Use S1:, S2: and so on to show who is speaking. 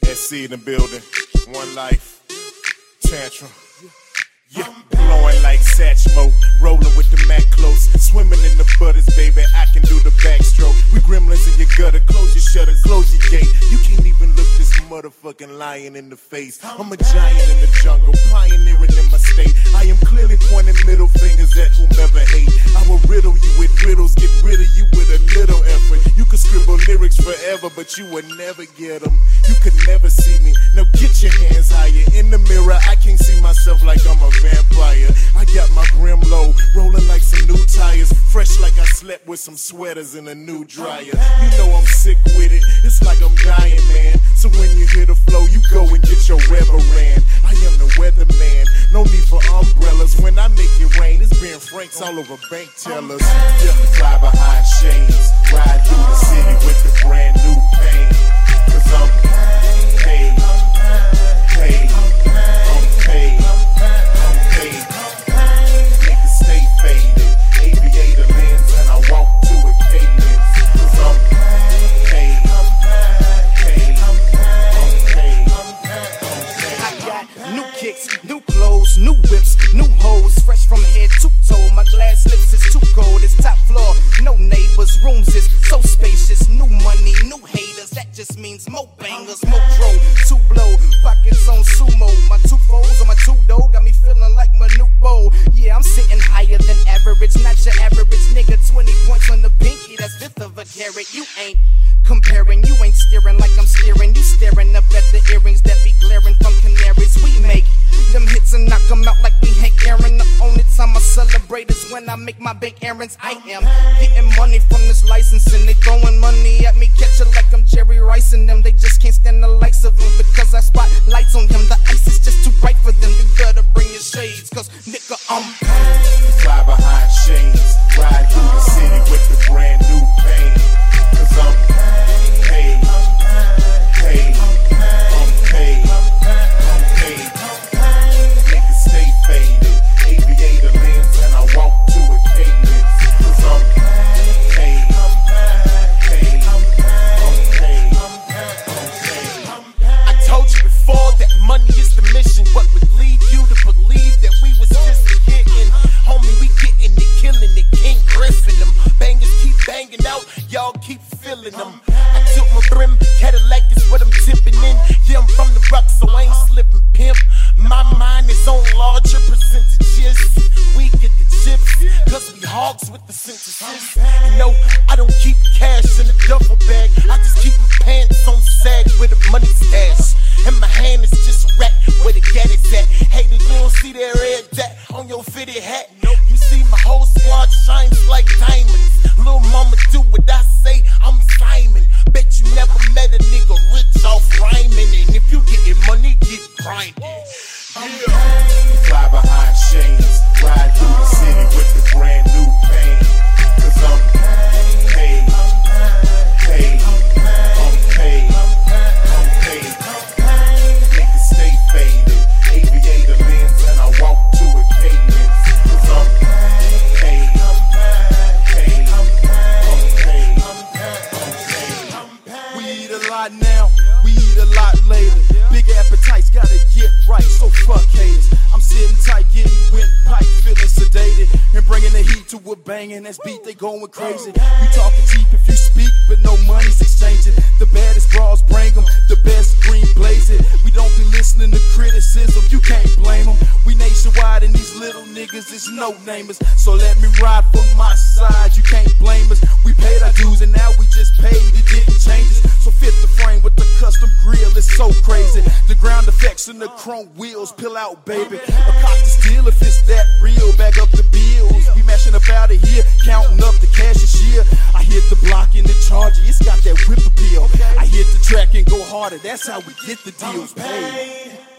S1: SC in the building. One life. Tantrum. Yeah, blowing like Satchmo, rolling with the Mac close, swimming in the butters, baby. I can do the backstroke. We gremlins in your gutter, close your shutters, close your gate. You can't even look this motherfucking lion in the face. I'm a giant in the jungle, pioneering in my state. I am clearly pointing middle fingers at whomever hate. I will riddle you with riddles, get rid of you with a little effort. You could scribble lyrics forever, but you would never get them. You could never see me. Now get your hands higher. In the mirror, I can't see myself like I'm a vampire. I got my brim low, rolling like some new tires, fresh like I slept with some sweaters in a new dryer. You know I'm sick with it, it's like I'm dying, man. So when you hear the flow, you go and get your Reverend. I am the weatherman, no need for umbrellas. When I make it rain, it's being Franks all over bank tellers. Yeah, fly behind shades, ride through the city with the brand new pain. Cause I'm paid, paid, I'm paid. Niggas stay faded, aviator lens, and I walk to a cadence. Cause I'm paid, paid, I'm paid.
S2: I got new kicks, new clothes, new whips, new hoes, fresh from head to toe. My glass lips is too cold, it's top floor, no neighbors, rooms is so spacious. New money, new haters, that just means more bangers, more dro, two blow, pockets on sumo. My two foes on my two dough got me feeling like my new bow. Yeah, I'm sitting higher than average, not your average nigga. 20 points on the pinky, that's fifth of a carat. You ain't comparing, you ain't steering like I'm steering. You staring up at the earrings that be glaring from Canaries. We make them hits and knock them out like we Hank Aaron. The only time I celebrate is when I make my bank errands. I am getting money from this licensing. They throwing money at me, catch it like I'm Jerry Rice and them. They just can't stand the likes of him because I spot lights on him. The ice is just too bright for them. You better bring your shades, cause nigga, I'm
S1: fly behind shades, ride through the city with the brand new pain. Cause I'm paid, paid, I'm paid, I'm paid. Niggas stay faded, aviator lens, and I walk to a cadence. Cause I'm paid, paid, I'm paid, I'm paid. I told you before that money is the mission. What would lead you to believe that we was just getting? Homie, we getting it, killing it, King Griffin. Them bangers keep banging out, y'all keep feeling them. I took my brim, Cadillac is what I'm tipping in. Yeah, I'm from the rock, so I ain't slipping, pimp. My mind is on larger percentages. We get the chips, cause we hogs with the synthesis. You know, I don't keep cash in a duffel bag. I just keep my pants on sag with a money stash. And my hand is just a rat where the gat is at. Hey, you don't see that red dot on your fitted hat? You see my whole squad shines like diamonds. Lil' mama do what I say, I'm Simon. Bet you never met a nigga rich off rhyming. And if you getting money, get grinding. Yeah. Fly behind shades, ride through the city with the brand new pain. Cause I'm paid, paid, I'm paid, I'm paid. Niggas stay faded, aviator lens, and I walk to a cadence. Cause I'm paid, paid, I'm paid, I'm paid.
S3: We eat a lot now, we eat a lot later. Big appetites, gotta get right, so fuck haters. I'm sitting tight, getting windpipe, feeling sedated, and bringing the heat to a banging. That's beat, they going crazy. You talking cheap if you speak, but no money's exchanging. The baddest bras bring them, the best green blazing. We don't be listening to criticism, you can't blame them. We nationwide and these little niggas is no-namers. So let me ride for my side, you can't blame us. We paid our dues and now we just paid, it didn't change us. So fit the frame with the custom grill, it's so crazy. The ground effects and the chrome wheels, pill out baby. A cop to steal if it's that real, bag up the bills. We mashing up out of here, counting up the cash this year. I hit the block in the Charger, it's got that whip appeal. I hit the track and go harder, that's how we get the deals paid.